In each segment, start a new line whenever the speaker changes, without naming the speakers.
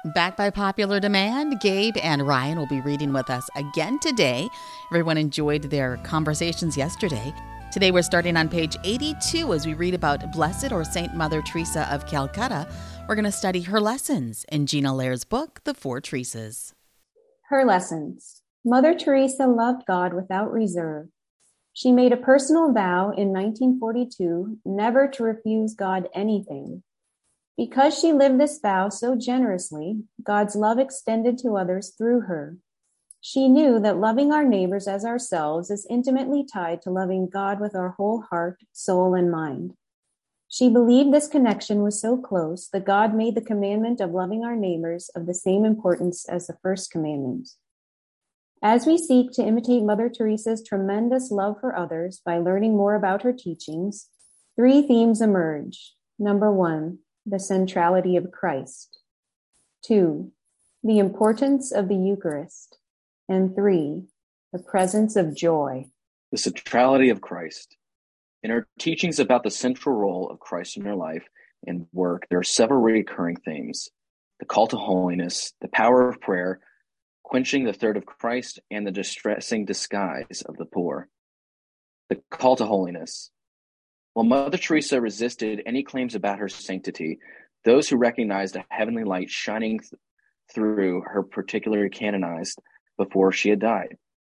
Back by popular demand, Gabe and Ryan will be reading with us again today. Everyone enjoyed their conversations yesterday. Today we're starting on page 82 as we read about Blessed or Saint Mother Teresa of Calcutta. We're going to study her lessons in Gina Lair's book, The Four Teresas.
Her lessons. Mother Teresa loved God without reserve. She made a personal vow in 1942 never to refuse God anything. Because she lived this vow so generously, God's love extended to others through her. She knew that loving our neighbors as ourselves is intimately tied to loving God with our whole heart, soul, and mind. She believed this connection was so close that God made the commandment of loving our neighbors of the same importance as the first commandment. As we seek to imitate Mother Teresa's tremendous love for others by learning more about her teachings, three themes emerge. Number 1, the centrality of Christ. 2, the importance of the Eucharist. And 3, the presence of joy.
The centrality of Christ. In her teachings about the central role of Christ in her life and work, there are several recurring themes: the call to holiness, the power of prayer, quenching the thirst of Christ, and the distressing disguise of the poor. The call to holiness. While Mother Teresa resisted any claims about her sanctity, those who recognized a heavenly light shining through her particularly canonized before she had died.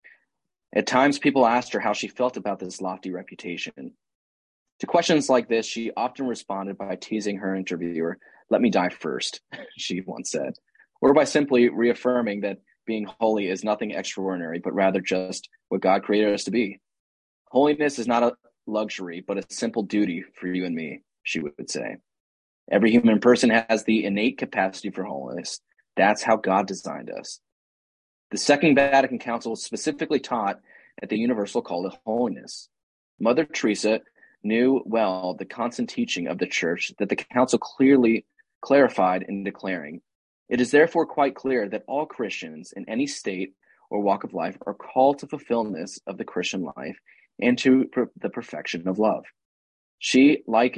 At times, people asked her how she felt about this lofty reputation. To questions like this, she often responded by teasing her interviewer, "Let me die first," she once said, or by simply reaffirming that being holy is nothing extraordinary, but rather just what God created us to be. Holiness is not a luxury, but a simple duty for you and me, she would say. Every human person has the innate capacity for holiness. That's how God designed us. The Second Vatican Council specifically taught at the universal call to holiness. Mother Teresa knew well the constant teaching of the Church that the Council clearly clarified in declaring, "It is therefore quite clear that all Christians in any state or walk of life are called to fulfillment of the Christian life and to the perfection of love." She liked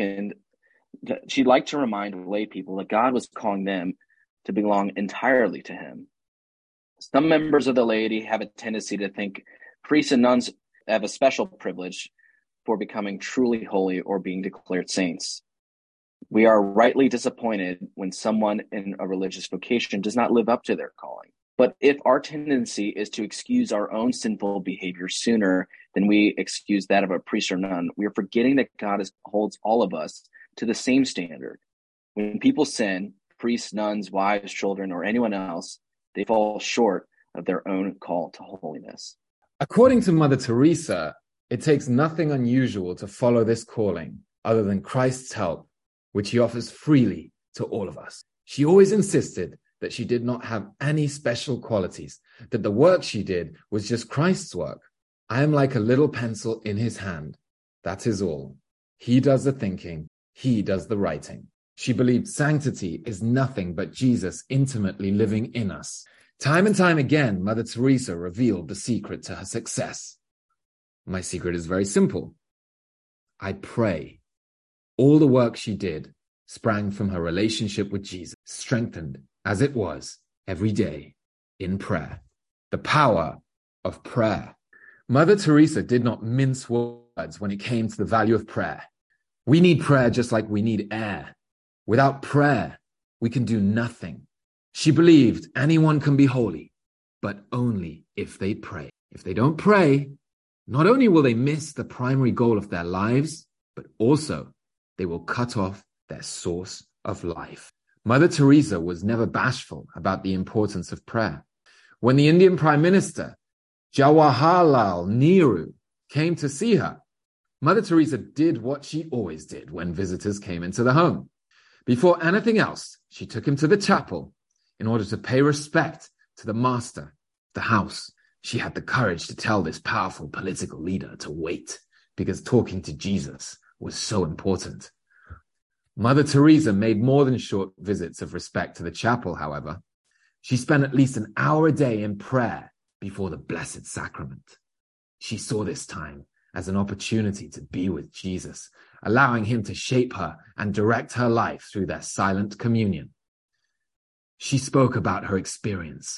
to remind lay people that God was calling them to belong entirely to Him. Some members of the laity have a tendency to think priests and nuns have a special privilege for becoming truly holy or being declared saints. We are rightly disappointed when someone in a religious vocation does not live up to their calling. But if our tendency is to excuse our own sinful behavior sooner than we excuse that of a priest or nun, we are forgetting that God holds all of us to the same standard. When people sin, priests, nuns, wives, children, or anyone else, they fall short of their own call to holiness.
According to Mother Teresa, it takes nothing unusual to follow this calling other than Christ's help, which He offers freely to all of us. She always insisted that she did not have any special qualities, that the work she did was just Christ's work. I am like a little pencil in His hand. That is all. He does the thinking. He does the writing. She believed sanctity is nothing but Jesus intimately living in us. Time and time again, Mother Teresa revealed the secret to her success. My secret is very simple. I pray. All the work she did sprang from her relationship with Jesus, strengthened as it was every day in prayer. The power of prayer. Mother Teresa did not mince words when it came to the value of prayer. We need prayer just like we need air. Without prayer, we can do nothing. She believed anyone can be holy, but only if they pray. If they don't pray, not only will they miss the primary goal of their lives, but also they will cut off their source of life. Mother Teresa was never bashful about the importance of prayer. When the Indian Prime Minister, Jawaharlal Nehru, came to see her, Mother Teresa did what she always did when visitors came into the home. Before anything else, she took him to the chapel in order to pay respect to the master of the house. She had the courage to tell this powerful political leader to wait because talking to Jesus was so important. Mother Teresa made more than short visits of respect to the chapel, however. She spent at least an hour a day in prayer before the Blessed Sacrament. She saw this time as an opportunity to be with Jesus, allowing Him to shape her and direct her life through their silent communion. She spoke about her experience.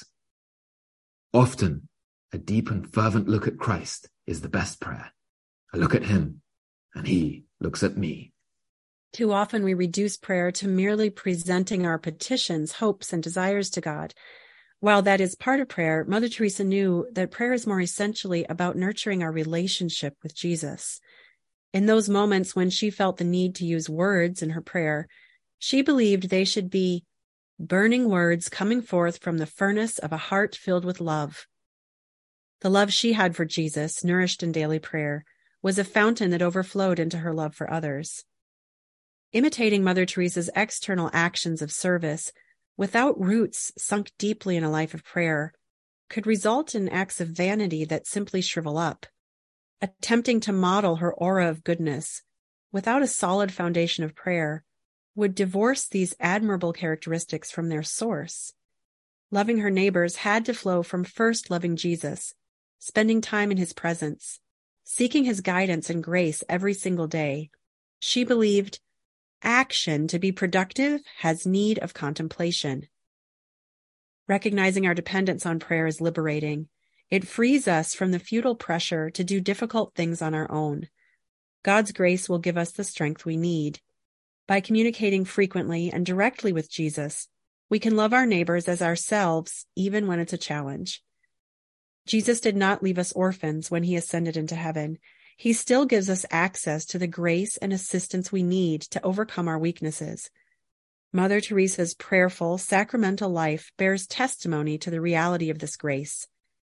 Often, a deep and fervent look at Christ is the best prayer. I look at him, and he looks at me.
Too often we reduce prayer to merely presenting our petitions, hopes, and desires to God. While that is part of prayer, Mother Teresa knew that prayer is more essentially about nurturing our relationship with Jesus. In those moments when she felt the need to use words in her prayer, she believed they should be burning words coming forth from the furnace of a heart filled with love. The love she had for Jesus, nourished in daily prayer, was a fountain that overflowed into her love for others. Imitating Mother Teresa's external actions of service, without roots sunk deeply in a life of prayer, could result in acts of vanity that simply shrivel up. Attempting to model her aura of goodness, without a solid foundation of prayer, would divorce these admirable characteristics from their source. Loving her neighbors had to flow from first loving Jesus, spending time in his presence, seeking his guidance and grace every single day. She believed action, to be productive, has need of contemplation. Recognizing our dependence on prayer is liberating. It frees us from the futile pressure to do difficult things on our own. God's grace will give us the strength we need. By communicating frequently and directly with Jesus, we can love our neighbors as ourselves, even when it's a challenge. Jesus did not leave us orphans when he ascended into heaven. He still gives us access to the grace and assistance we need to overcome our weaknesses. Mother Teresa's prayerful, sacramental life bears testimony to the reality of this grace.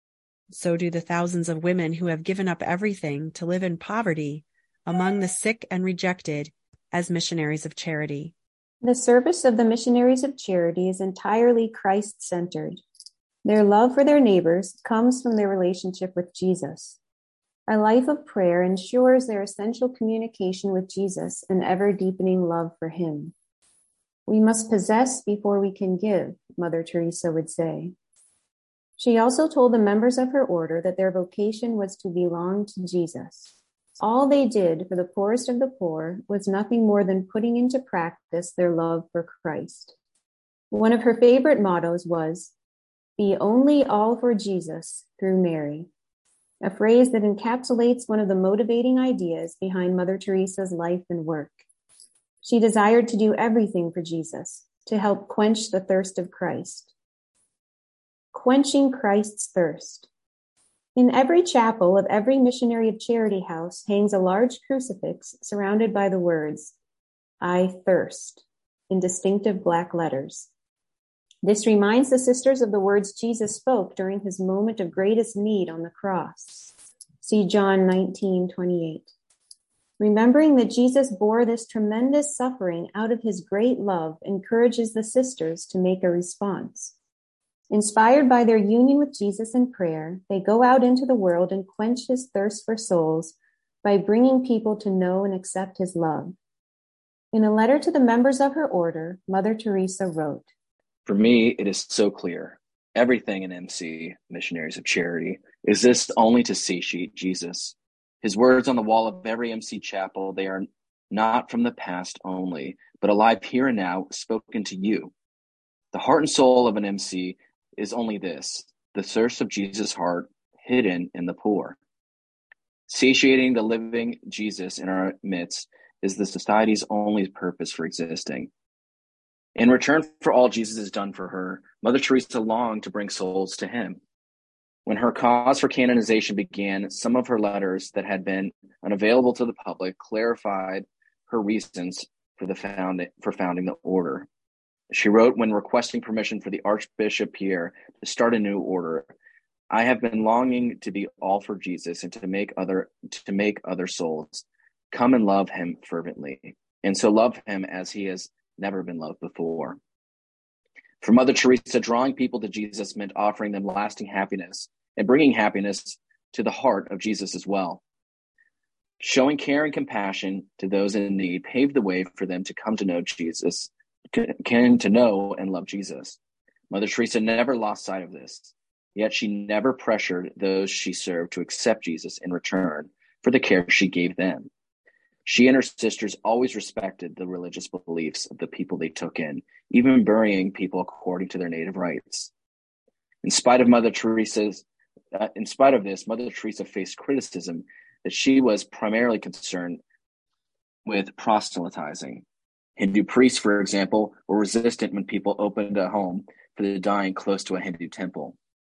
So do the thousands of women who have given up everything to live in poverty among the sick and rejected as missionaries of charity.
The service of the missionaries of charity is entirely Christ-centered. Their love for their neighbors comes from their relationship with Jesus. A life of prayer ensures their essential communication with Jesus and ever-deepening love for him. We must possess before we can give, Mother Teresa would say. She also told the members of her order that their vocation was to belong to Jesus. All they did for the poorest of the poor was nothing more than putting into practice their love for Christ. One of her favorite mottos was, "Be only all for Jesus through Mary," a phrase that encapsulates one of the motivating ideas behind Mother Teresa's life and work. She desired to do everything for Jesus, to help quench the thirst of Christ. Quenching Christ's thirst. In every chapel of every missionary of charity house hangs a large crucifix surrounded by the words, "I thirst," in distinctive black letters. This reminds the sisters of the words Jesus spoke during his moment of greatest need on the cross. See John 19:28. Remembering that Jesus bore this tremendous suffering out of his great love encourages the sisters to make a response. Inspired by their union with Jesus in prayer, they go out into the world and quench his thirst for souls by bringing people to know and accept his love. In a letter to the members of her order, Mother Teresa wrote,
"For me, it is so clear. Everything in MC, Missionaries of Charity, exists only to satiate Jesus. His words on the wall of every MC chapel, they are not from the past only, but alive here and now, spoken to you. The heart and soul of an MC is only this, the thirst of Jesus' heart hidden in the poor. Satiating the living Jesus in our midst is the society's only purpose for existing. In return for all Jesus has done for her, Mother Teresa longed to bring souls to him. When her cause for canonization began, some of her letters that had been unavailable to the public clarified her reasons for founding the order. She wrote when requesting permission for the Archbishop Pierre to start a new order, "I have been longing to be all for Jesus and to make other souls come and love him fervently, and so love him as he has never been loved before." For Mother Teresa, drawing people to Jesus meant offering them lasting happiness and bringing happiness to the heart of Jesus as well. Showing care and compassion to those in need paved the way for them to come to know Jesus, came to know and love Jesus. Mother Teresa never lost sight of this, yet she never pressured those she served to accept Jesus in return for the care she gave them. She and her sisters always respected the religious beliefs of the people they took in, even burying people according to their native rites. In spite of this, Mother Teresa faced criticism that she was primarily concerned with proselytizing. Hindu priests, for example, were resistant when people opened a home for the dying close to a Hindu temple.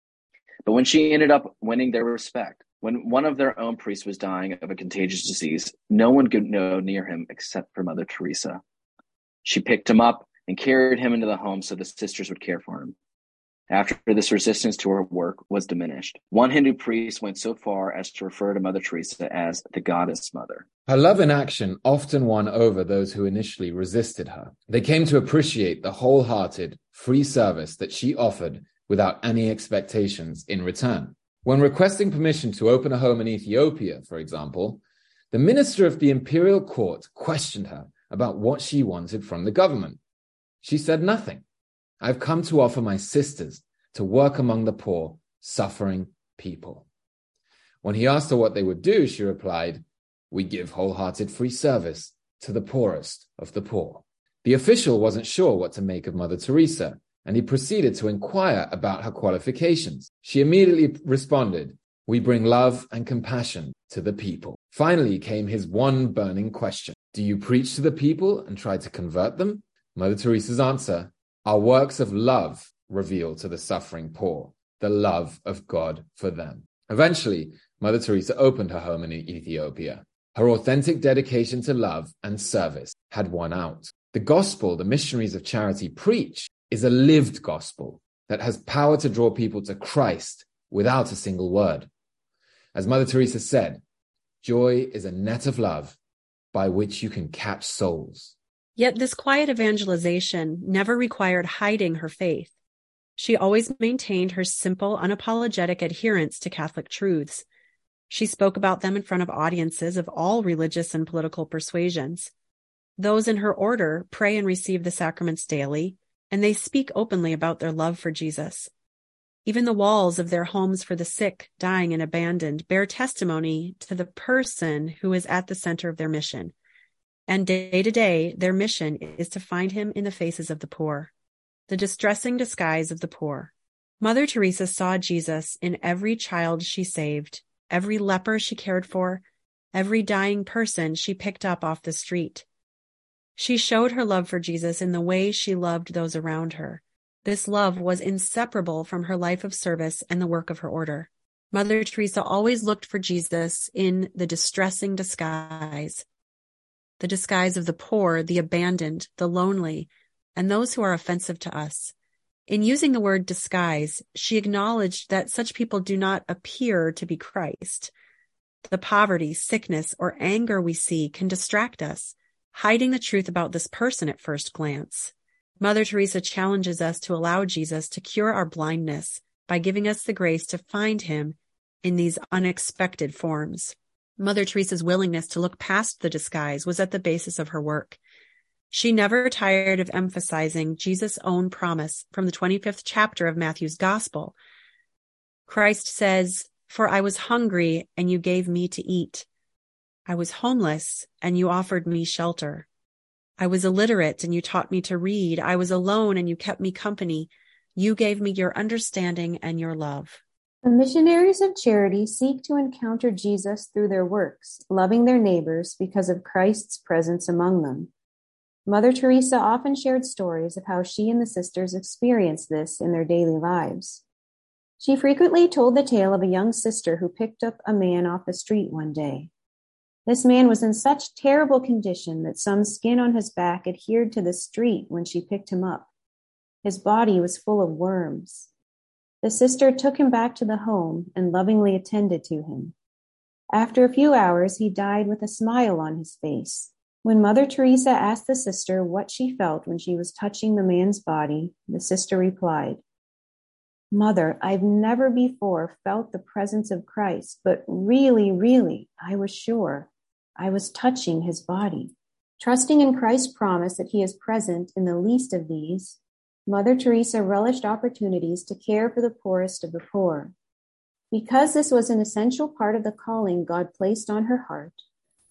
But when she ended up winning their respect, when one of their own priests was dying of a contagious disease, no one could go near him except for Mother Teresa. She picked him up and carried him into the home so the sisters would care for him. After this, resistance to her work was diminished. One Hindu priest went so far as to refer to Mother Teresa as the Goddess Mother.
Her love in action often won over those who initially resisted her. They came to appreciate the wholehearted, free service that she offered without any expectations in return. When requesting permission to open a home in Ethiopia, for example, the minister of the imperial court questioned her about what she wanted from the government. She said nothing. I've come to offer my sisters to work among the poor, suffering people. When he asked her what they would do, she replied, we give wholehearted free service to the poorest of the poor. The official wasn't sure what to make of Mother Teresa, and he proceeded to inquire about her qualifications. She immediately responded, we bring love and compassion to the people. Finally came his one burning question. Do you preach to the people and try to convert them? Mother Teresa's answer, our works of love reveal to the suffering poor the love of God for them. Eventually, Mother Teresa opened her home in Ethiopia. Her authentic dedication to love and service had won out. The gospel the missionaries of charity preach is a lived gospel that has power to draw people to Christ without a single word. As Mother Teresa said, joy is a net of love by which you can catch souls.
Yet this quiet evangelization never required hiding her faith. She always maintained her simple, unapologetic adherence to Catholic truths. She spoke about them in front of audiences of all religious and political persuasions. Those in her order pray and receive the sacraments daily, and they speak openly about their love for Jesus. Even the walls of their homes for the sick, dying, and abandoned bear testimony to the person who is at the center of their mission. And day to day, their mission is to find him in the faces of the poor, the distressing disguise of the poor. Mother Teresa saw Jesus in every child she saved, every leper she cared for, every dying person she picked up off the street. She showed her love for Jesus in the way she loved those around her. This love was inseparable from her life of service and the work of her order. Mother Teresa always looked for Jesus in the distressing disguise, the disguise of the poor, the abandoned, the lonely, and those who are offensive to us. In using the word disguise, she acknowledged that such people do not appear to be Christ. The poverty, sickness, or anger we see can distract us, hiding the truth about this person at first glance. Mother Teresa challenges us to allow Jesus to cure our blindness by giving us the grace to find him in these unexpected forms. Mother Teresa's willingness to look past the disguise was at the basis of her work. She never tired of emphasizing Jesus' own promise from the 25th chapter of Matthew's Gospel. Christ says, "For I was hungry, and you gave me to eat. I was homeless, and you offered me shelter. I was illiterate, and you taught me to read. I was alone, and you kept me company. You gave me your understanding and your love."
The missionaries of charity seek to encounter Jesus through their works, loving their neighbors because of Christ's presence among them. Mother Teresa often shared stories of how she and the sisters experienced this in their daily lives. She frequently told the tale of a young sister who picked up a man off the street one day. This man was in such terrible condition that some skin on his back adhered to the street when she picked him up. His body was full of worms. The sister took him back to the home and lovingly attended to him. After a few hours, he died with a smile on his face. When Mother Teresa asked the sister what she felt when she was touching the man's body, the sister replied, "Mother, I've never before felt the presence of Christ, but really, I was sure I was touching his body." Trusting in Christ's promise that he is present in the least of these, Mother Teresa relished opportunities to care for the poorest of the poor. Because this was an essential part of the calling God placed on her heart,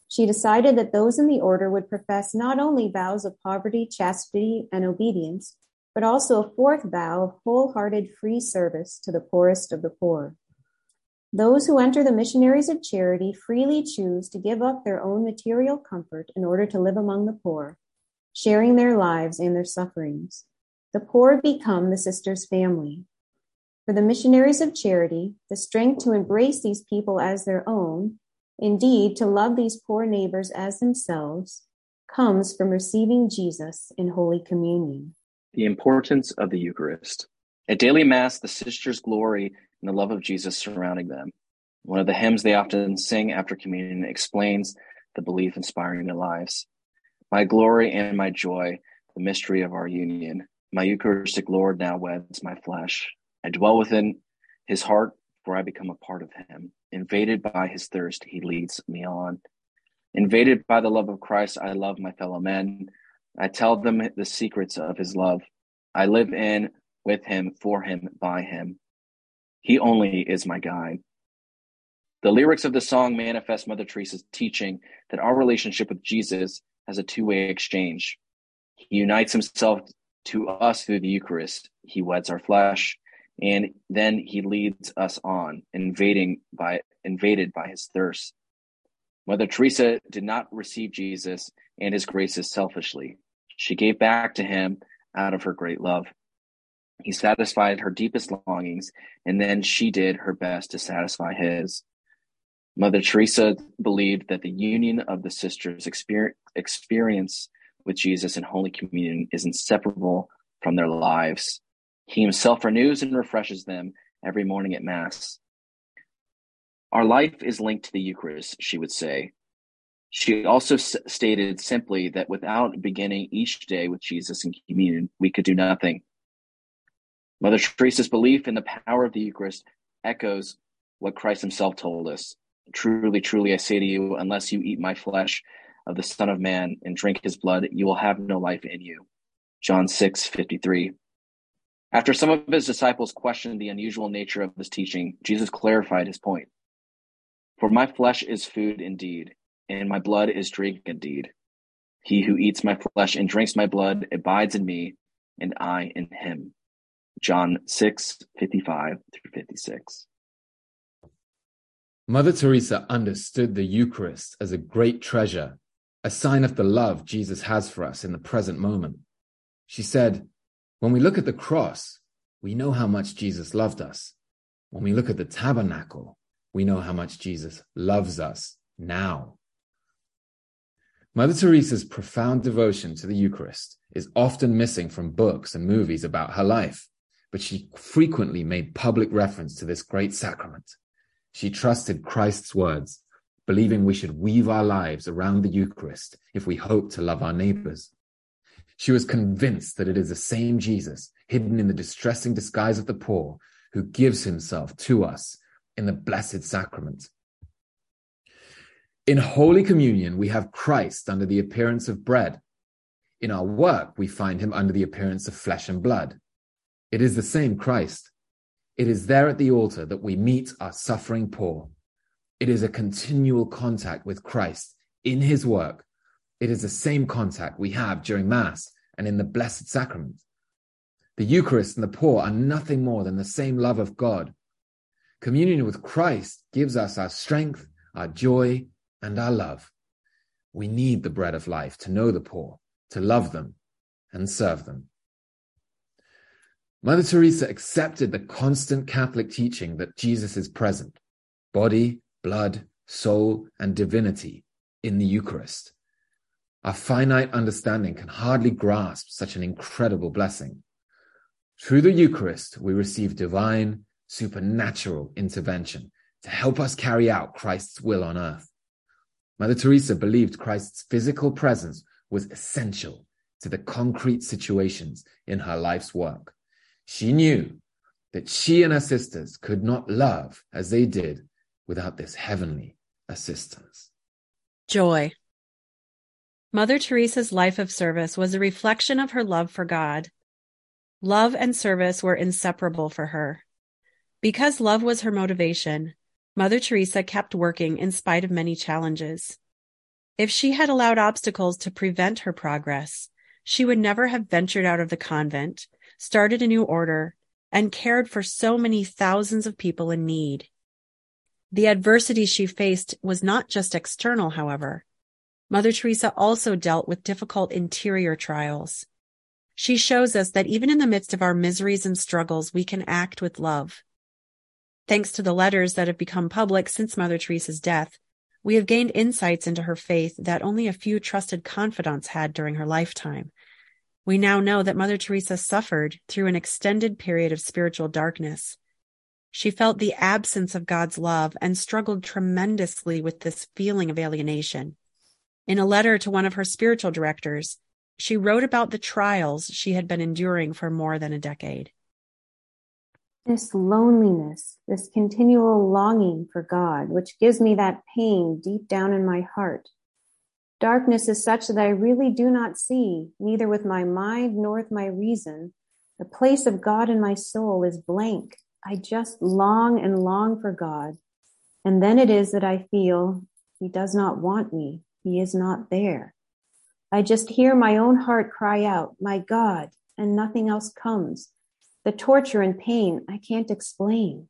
She decided that those in the order would profess not only vows of poverty, chastity, and obedience, but also a fourth vow of wholehearted free service to the poorest of the poor. Those who enter the missionaries of charity freely choose to give up their own material comfort in order to live among the poor, sharing their lives and their sufferings. The poor become the sisters' family. For the missionaries of charity, the strength to embrace these people as their own, indeed to love these poor neighbors as themselves, comes from receiving Jesus in Holy Communion.
The importance of the Eucharist. At daily Mass, the sisters glory in the love of Jesus surrounding them. One of the hymns they often sing after communion explains the belief inspiring their lives. My glory and my joy, the mystery of our union. My Eucharistic Lord now weds my flesh. I dwell within his heart, for I become a part of him. Invaded by his thirst, he leads me on. Invaded by the love of Christ, I love my fellow men. I tell them the secrets of his love. I live in, with him, for him, by him. He only is my guide. The lyrics of the song manifest Mother Teresa's teaching that our relationship with Jesus has a two-way exchange. He unites himself to us through the Eucharist. He weds our flesh, and then he leads us on, invaded by his thirst. Mother Teresa did not receive Jesus and his graces selfishly. She gave back to him out of her great love. He satisfied her deepest longings, and then she did her best to satisfy his. Mother Teresa believed that the union of the sisters' experience with Jesus in Holy Communion is inseparable from their lives. He himself renews and refreshes them every morning at Mass. Our life is linked to the Eucharist, she would say. She also stated simply that without beginning each day with Jesus in communion, we could do nothing. Mother Teresa's belief in the power of the Eucharist echoes what Christ himself told us. Truly, truly, I say to you, unless you eat my flesh of the Son of Man and drink his blood, you will have no life in you. John 6:53. After some of his disciples questioned the unusual nature of this teaching, Jesus clarified his point. For my flesh is food indeed, and my blood is drink indeed. He who eats my flesh and drinks my blood abides in me, and I in him. John 6:55-56.
Mother Teresa understood the Eucharist as a great treasure, a sign of the love Jesus has for us in the present moment. She said, when we look at the cross, we know how much Jesus loved us. When we look at the tabernacle, we know how much Jesus loves us now. Mother Teresa's profound devotion to the Eucharist is often missing from books and movies about her life, but she frequently made public reference to this great sacrament. She trusted Christ's words, believing we should weave our lives around the Eucharist if we hope to love our neighbors. She was convinced that it is the same Jesus, hidden in the distressing disguise of the poor, who gives himself to us in the Blessed Sacrament. In Holy Communion, we have Christ under the appearance of bread. In our work, we find him under the appearance of flesh and blood. It is the same Christ. It is there at the altar that we meet our suffering poor. It is a continual contact with Christ in his work. It is the same contact we have during Mass and in the Blessed Sacrament. The Eucharist and the poor are nothing more than the same love of God. Communion with Christ gives us our strength, our joy, and our love. We need the bread of life to know the poor, to love them, and serve them. Mother Teresa accepted the constant Catholic teaching that Jesus is present, body, blood, soul, and divinity in the Eucharist. Our finite understanding can hardly grasp such an incredible blessing. Through the Eucharist, we receive divine, supernatural intervention to help us carry out Christ's will on earth. Mother Teresa believed Christ's physical presence was essential to the concrete situations in her life's work. She knew that she and her sisters could not love as they did without this heavenly assistance.
Joy. Mother Teresa's life of service was a reflection of her love for God. Love and service were inseparable for her. Because love was her motivation, Mother Teresa kept working in spite of many challenges. If she had allowed obstacles to prevent her progress, she would never have ventured out of the convent, started a new order, and cared for so many thousands of people in need. The adversity she faced was not just external, however. Mother Teresa also dealt with difficult interior trials. She shows us that even in the midst of our miseries and struggles, we can act with love. Thanks to the letters that have become public since Mother Teresa's death, we have gained insights into her faith that only a few trusted confidants had during her lifetime. We now know that Mother Teresa suffered through an extended period of spiritual darkness. She felt the absence of God's love and struggled tremendously with this feeling of alienation. In a letter to one of her spiritual directors, she wrote about the trials she had been enduring for more than a decade.
This loneliness, this continual longing for God, which gives me that pain deep down in my heart. Darkness is such that I really do not see, neither with my mind nor with my reason. The place of God in my soul is blank. I just long and long for God. And then it is that I feel He does not want me. He is not there. I just hear my own heart cry out, my God, and nothing else comes. The torture and pain I can't explain.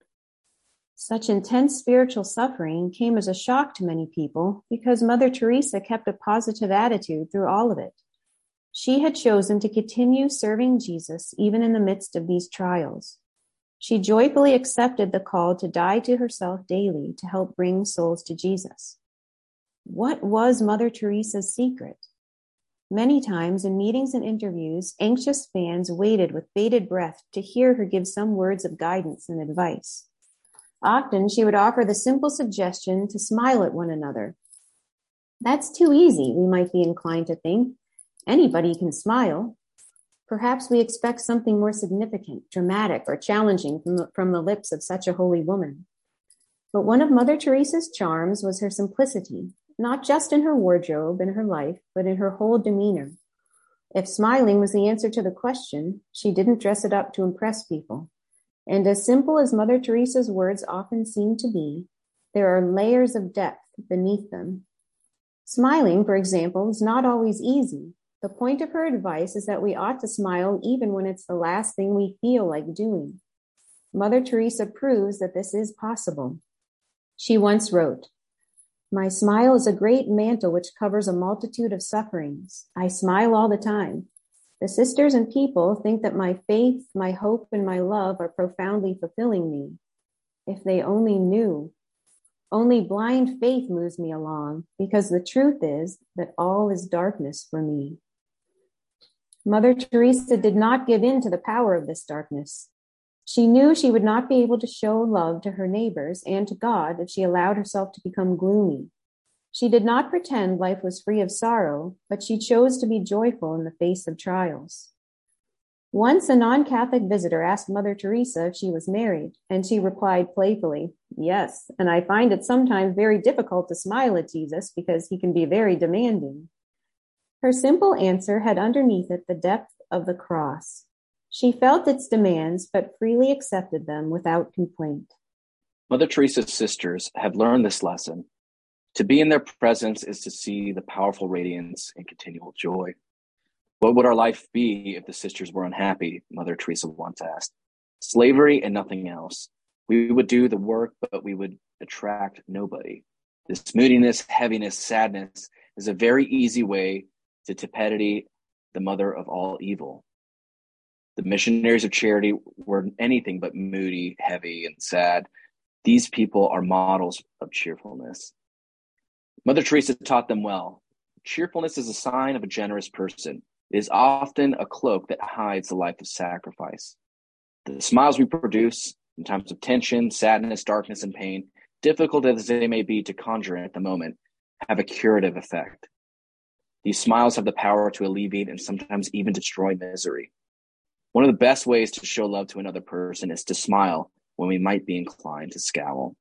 Such intense spiritual suffering came as a shock to many people because Mother Teresa kept a positive attitude through all of it. She had chosen to continue serving Jesus even in the midst of these trials. She joyfully accepted the call to die to herself daily to help bring souls to Jesus. What was Mother Teresa's secret? Many times in meetings and interviews, anxious fans waited with bated breath to hear her give some words of guidance and advice. Often she would offer the simple suggestion to smile at one another. That's too easy, we might be inclined to think. Anybody can smile. Perhaps we expect something more significant, dramatic, or challenging from the lips of such a holy woman. But one of Mother Teresa's charms was her simplicity, not just in her wardrobe and her life, but in her whole demeanor. If smiling was the answer to the question, she didn't dress it up to impress people. And as simple as Mother Teresa's words often seem to be, there are layers of depth beneath them. Smiling, for example, is not always easy. The point of her advice is that we ought to smile even when it's the last thing we feel like doing. Mother Teresa proves that this is possible. She once wrote, "My smile is a great mantle which covers a multitude of sufferings. I smile all the time. The sisters and people think that my faith, my hope, and my love are profoundly fulfilling me. If they only knew. Only blind faith moves me along, because the truth is that all is darkness for me." Mother Teresa did not give in to the power of this darkness. She knew she would not be able to show love to her neighbors and to God if she allowed herself to become gloomy. She did not pretend life was free of sorrow, but she chose to be joyful in the face of trials. Once a non-Catholic visitor asked Mother Teresa if she was married, and she replied playfully, "Yes, and I find it sometimes very difficult to smile at Jesus because he can be very demanding." Her simple answer had underneath it the depth of the cross. She felt its demands, but freely accepted them without complaint.
Mother Teresa's sisters have learned this lesson. To be in their presence is to see the powerful radiance and continual joy. What would our life be if the sisters were unhappy? Mother Teresa once asked. Slavery and nothing else. We would do the work, but we would attract nobody. This moodiness, heaviness, sadness is a very easy way to tepidity, the mother of all evil. The missionaries of charity were anything but moody, heavy, and sad. These people are models of cheerfulness. Mother Teresa taught them well. Cheerfulness is a sign of a generous person. It is often a cloak that hides the life of sacrifice. The smiles we produce in times of tension, sadness, darkness, and pain, difficult as they may be to conjure at the moment, have a curative effect. These smiles have the power to alleviate and sometimes even destroy misery. One of the best ways to show love to another person is to smile when we might be inclined to scowl.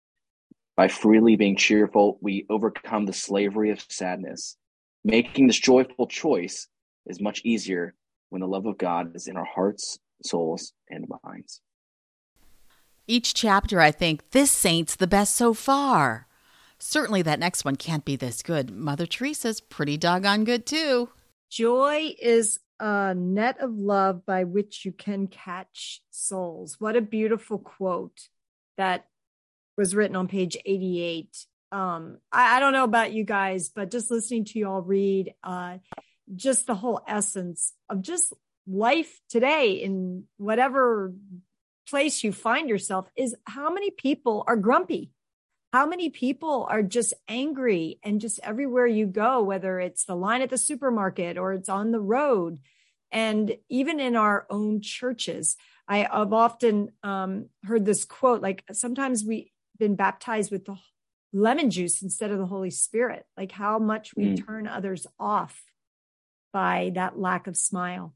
By freely being cheerful, we overcome the slavery of sadness. Making this joyful choice is much easier when the love of God is in our hearts, souls, and minds.
Each chapter, I think, this saint's the best so far. certainly that next one can't be this good. Mother Teresa's pretty doggone good too.
Joy is a net of love by which you can catch souls. What a beautiful quote that was written on page 88. I don't know about you guys, but just listening to you all read, just the whole essence of just life today in whatever place you find yourself is how many people are grumpy. How many people are just angry, and just everywhere you go, whether it's the line at the supermarket or it's on the road, and even in our own churches. I've often heard this quote, like sometimes we've been baptized with the lemon juice instead of the Holy Spirit, like how much we turn others off by that lack of smile.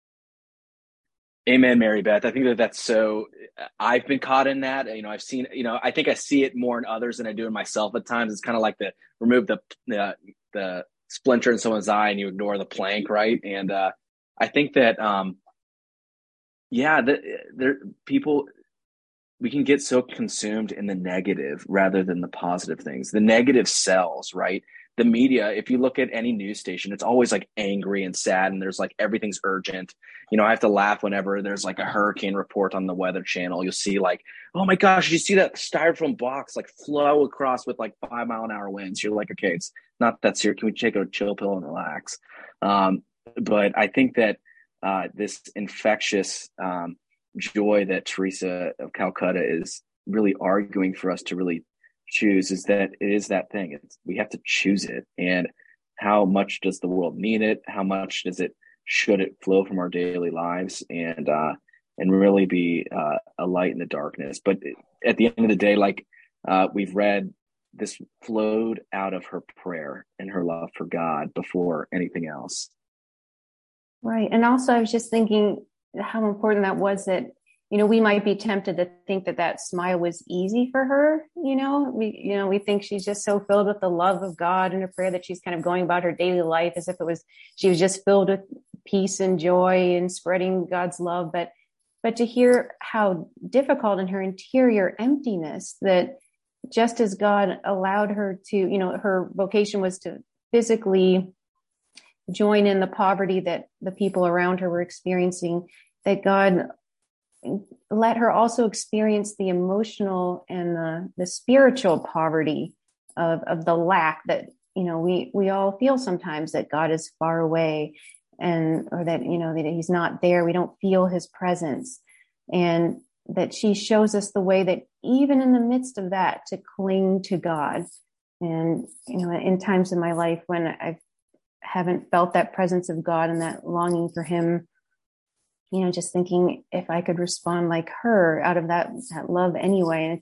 Amen, Mary Beth. I think that's so, I've been caught in that. I've seen, I think I see it more in others than I do in myself at times. It's kind of like remove the splinter in someone's eye and you ignore the plank, right? And I think that, people, we can get so consumed in the negative rather than the positive things. The negative sells, right? The media, if you look at any news station, it's always like angry and sad, and there's like everything's urgent. I have to laugh whenever there's like a hurricane report on the Weather Channel. You'll see like, oh my gosh, did you see that styrofoam box like flow across with like 5-mile-an-hour winds? You're like, okay, it's not that serious. Can we take a chill pill and relax? But I think that this infectious joy that Teresa of Calcutta is really arguing for us to really choose is that it is that thing. We have to choose it. And how much does the world need it? How much should it flow from our daily lives and really be a light in the darkness? But at the end of the day, like we've read, this flowed out of her prayer and her love for God before anything else.
Right. And also I was just thinking how important that was that, we might be tempted to think that smile was easy for her. We think she's just so filled with the love of God and her prayer that she's kind of going about her daily life as if she was just filled with peace and joy and spreading God's love. But to hear how difficult in her interior emptiness, that just as God allowed her to, her vocation was to physically join in the poverty that the people around her were experiencing, that God let her also experience the emotional and the spiritual poverty of the lack that, we all feel sometimes, that God is far away or that, that he's not there. We don't feel his presence, and that she shows us the way that even in the midst of that, to cling to God. And, in times in my life when I haven't felt that presence of God and that longing for him, just thinking if I could respond like her out of that love anyway. And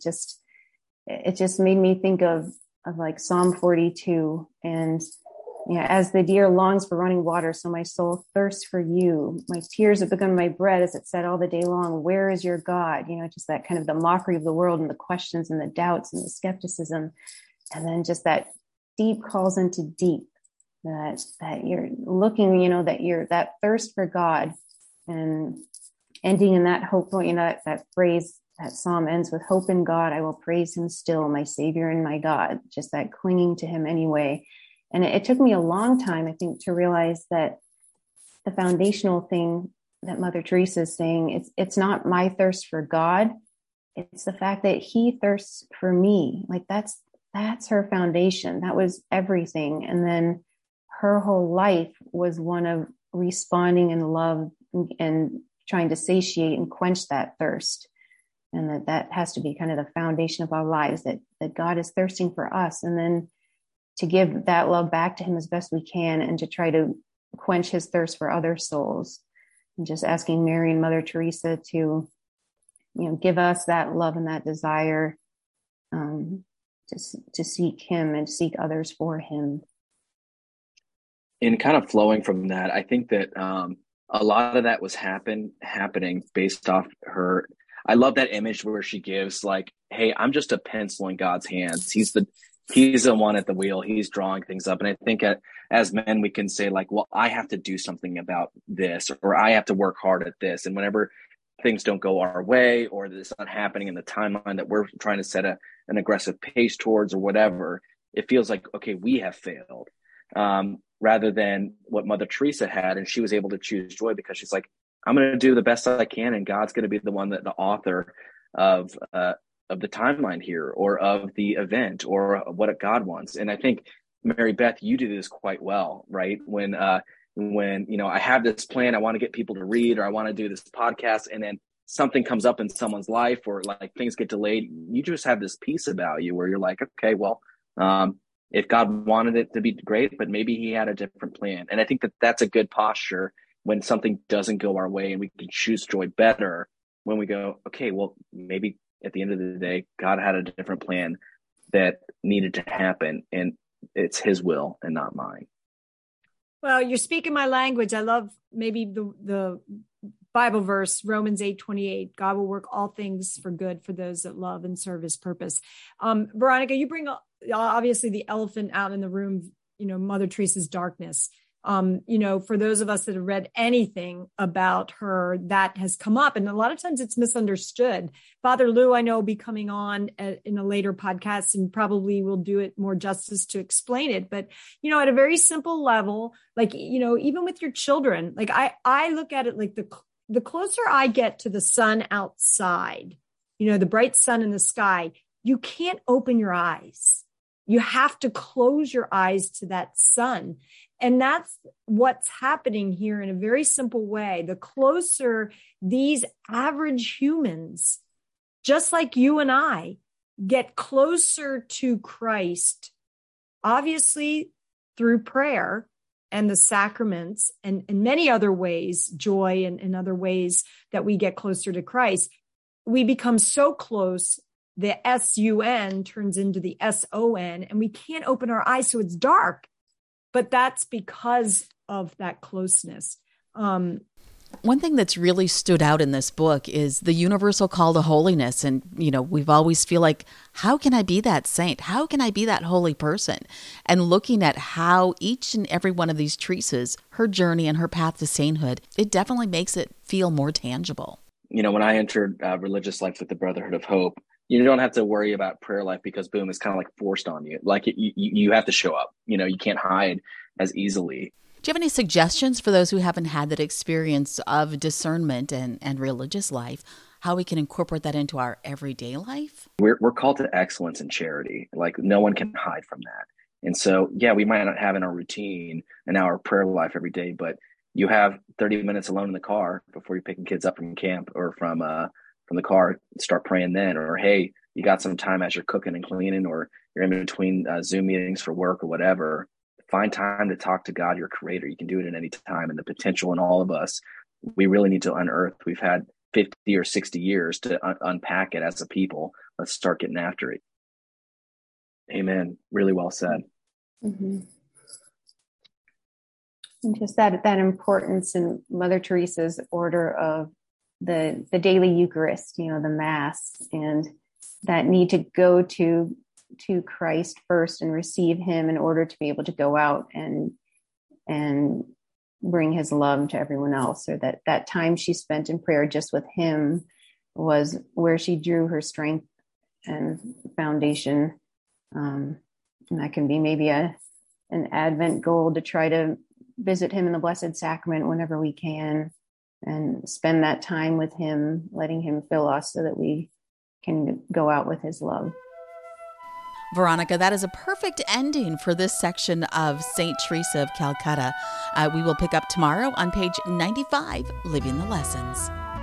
it just made me think of like Psalm 42, and as the deer longs for running water, so my soul thirsts for you. My tears have become my bread, as it said all the day long, where is your God? Just that kind of the mockery of the world and the questions and the doubts and the skepticism. And then just that deep calls into deep, that you're looking, that thirst for God. And ending in that hope, that phrase, that psalm ends with hope in God. I will praise him still, my Savior and my God. Just that clinging to him anyway. And it took me a long time, I think, to realize that the foundational thing that Mother Teresa is saying, it's not my thirst for God. It's the fact that he thirsts for me. Like that's her foundation. That was everything. And then her whole life was one of responding in love and trying to satiate and quench that thirst. And that has to be kind of the foundation of our lives, that God is thirsting for us. And then to give that love back to him as best we can, and to try to quench his thirst for other souls. And just asking Mary and Mother Teresa to, give us that love and that desire to seek him and to seek others for him.
And kind of flowing from that, I think that a lot of that was happening based off her. I love that image where she gives like, hey, I'm just a pencil in God's hands. He's the one at the wheel. He's drawing things up. And I think as men, we can say like, well, I have to do something about this, or I have to work hard at this. And whenever things don't go our way, or that it's not happening in the timeline that we're trying to set an aggressive pace towards or whatever, it feels like, okay, we have failed, rather than what Mother Teresa had. And she was able to choose joy because she's like, I'm going to do the best I can, and God's going to be the one that the author of the timeline here, or of the event, or what God wants. And I think, Mary Beth, you do this quite well, right? When I have this plan, I want to get people to read, or I want to do this podcast, and then something comes up in someone's life, or like things get delayed, you just have this peace about you where you're like, okay, well, if God wanted it to be great, but maybe he had a different plan. And I think that that's a good posture when something doesn't go our way, and we can choose joy better when we go, okay, well, maybe at the end of the day, God had a different plan that needed to happen, and it's his will and not mine.
Well, you're speaking my language. I love maybe the Bible verse, Romans 8:28. God will work all things for good for those that love and serve his purpose. Veronica, you bring obviously the elephant out in the room, Mother Teresa's darkness. For those of us that have read anything about her, that has come up. And a lot of times it's misunderstood. Father Lou, I know, will be coming on in a later podcast, and probably will do it more justice to explain it. But, at a very simple level, like, even with your children, like I look at it like the closer I get to the sun outside, the bright sun in the sky, you can't open your eyes. You have to close your eyes to that sun. And that's what's happening here in a very simple way. The closer these average humans, just like you and I, get closer to Christ, obviously through prayer and the sacraments and many other ways, joy and other ways that we get closer to Christ, we become so close, the S-U-N turns into the S-O-N, and we can't open our eyes, so it's dark. But that's because of that closeness.
One thing that's really stood out in this book is the universal call to holiness. And, we've always feel like, how can I be that saint? How can I be that holy person? And looking at how each and every one of these Teresas, her journey and her path to sainthood, it definitely makes it feel more tangible.
When I entered religious life with the Brotherhood of Hope, you don't have to worry about prayer life because, boom, it's kind of like forced on you. Like you have to show up. You can't hide as easily.
Do you have any suggestions for those who haven't had that experience of discernment and religious life, how we can incorporate that into our everyday life?
We're called to excellence in charity. Like, no one can hide from that. And so, yeah, we might not have in our routine an hour prayer life every day, but you have 30 minutes alone in the car before you're picking kids up from camp or from the car, start praying then. Or, hey, you got some time as you're cooking and cleaning, or you're in between Zoom meetings for work or whatever. Find time to talk to God, your creator. You can do it at any time. And the potential in all of us, we really need to unearth. We've had 50 or 60 years to unpack it as a people. Let's start getting after it. Amen. Really well said.
Mm-hmm. And just that importance in Mother Teresa's order of the daily Eucharist, the Mass, and that need to go to Christ first and receive him in order to be able to go out and bring his love to everyone else. Or that time she spent in prayer just with him was where she drew her strength and foundation. And that can be maybe an Advent goal to try to visit him in the Blessed Sacrament whenever we can, and spend that time with him, letting him fill us so that we can go out with his love.
Veronica, that is a perfect ending for this section of St. Teresa of Calcutta. We will pick up tomorrow on page 95, Living the Lessons.